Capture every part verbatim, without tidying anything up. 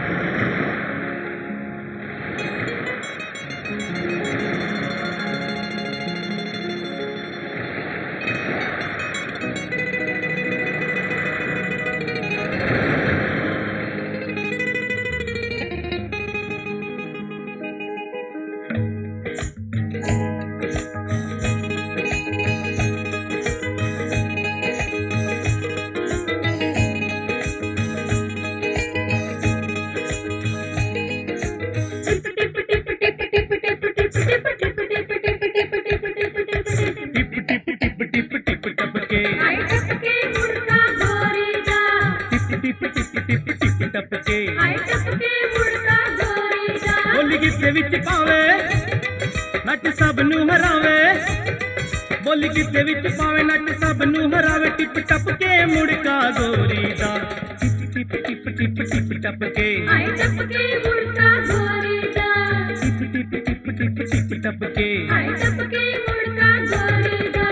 बोली किसे विच पावे नट सब नू हरावे, बोली किसे विच पावे नट सब नू हरावे। टिप टप के मुड़का गोरी दा, टिप टिप टिप टिप टिप टप के, आए टप के मुड़का गोरी दा, टिप टिप टिप टिप टिप टप के, आए टप के मुड़का गोरी दा।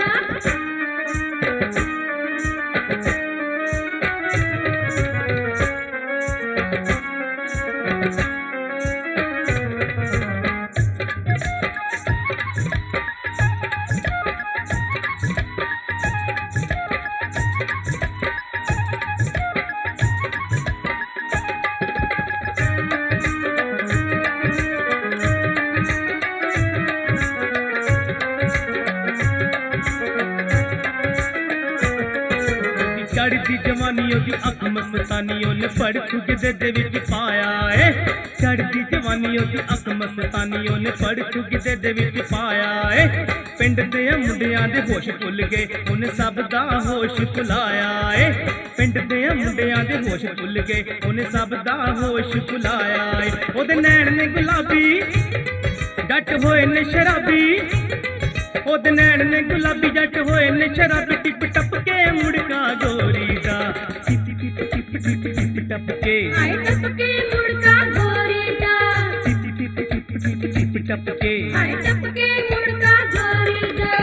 चढ़दी जवानी ओदी अख मस्तानी ओने फड़ खुगदे दे विच पाया ए, चढ़दी जवानी ओदी अख मस्तानी ओने फड़ खुगदे दे विच पाया ए। पिंड दे मुंडियां दे होश भुल गए ओने सब दा होश भुलाया ए, पिंड दे मुंडियां दे होश भुल गए ओने सब दा होश भुलाया ए। ओदे नैन ने गुलाबी जट होए ने शराबी, ओदे नैन ने गुलाबी जट होए ने शराबी। टिप टप के मुड़का गोरी दा, टिप टिप टिप टिप टिप टप के, आए टप के मुड़का गोरी दा, टिप टिप टिप टिप टिप टप के, आए टप के मुड़का गोरी दा।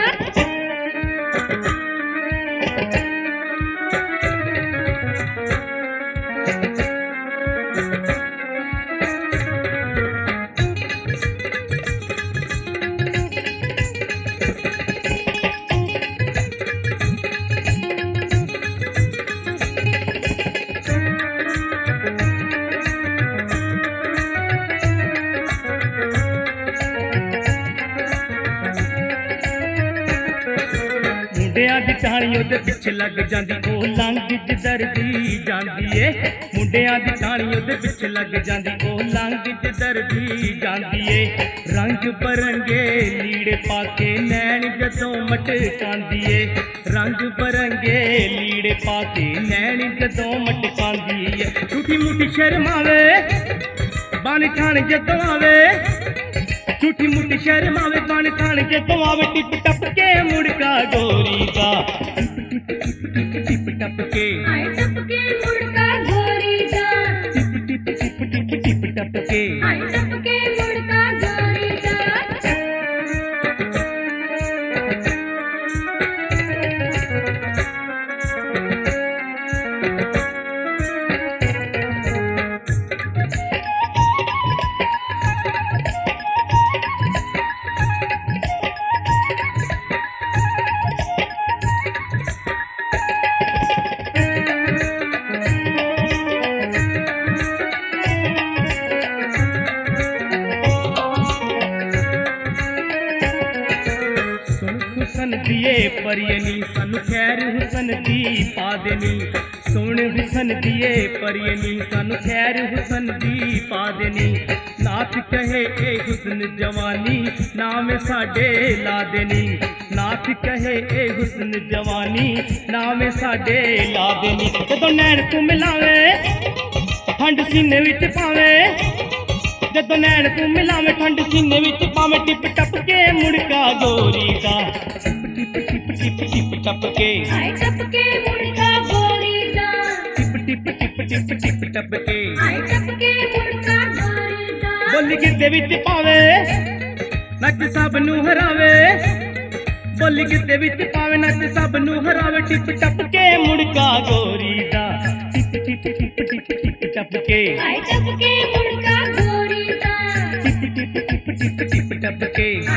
मुंडियां दी टाणी ओदे पिछे लग जांदी ओ लंघ जिधर दी जांदी ए, मुंडियां दी टाणी ओदे पिछे लग जांदी ओ लंघ जिधर दी जांदी ए। रंग बरंगे लीड़े पाके नैन जदों मटकांदी ए, रंग बरंगे लीड़े पाके नैन जदों मटकांदी ए। झूठी मूठी शर्मावे बन ठाण जदों आवे, झूठी मूठी शर्मावे बन ठाण जदों आवे। टिप टप के मुड़का गोरी दा, टिप टिप टिप टिप टिप टप के, आए टप के मुड़का गोरी दा, टिप टिप टिप टिप टिप टप के, आए टप के मुड़का गोरी दा। हुसन दिए परियनी सानू खैर हुसन दी पा देनी, सुन हुसन दिए परियनी सानू खैर हुसन दी पा देनी। नाथ कहे ए हुसन जवानी नाम साडे ला देनी, नाथ कहे ए हुसन जवानी नाम साडे ला देनी। जदों नैन तू मिलावे ठंड सीने विच पावे, जदों नैन तू मिलावे ठंड सीने विच पावे। टिप टप के मुड़का गोरी दा, टिप टिप टिप टिप टिप टप के, आए टप के मुड़का गोरी दा, टिप टिप टिप टिप टिप टप के, आए टप के मुड़का गोरी दा। बोली किसे विच पावे नच सब नू हरावे, बोली किसे विच पावे नच सब नू हरावे। टिप टप के मुड़का गोरी दा, टिप टिप टिप टिप टिप टप टप के हाय टप के मुड़का गोरी दा टिप टिप टिप टिप टिप टप के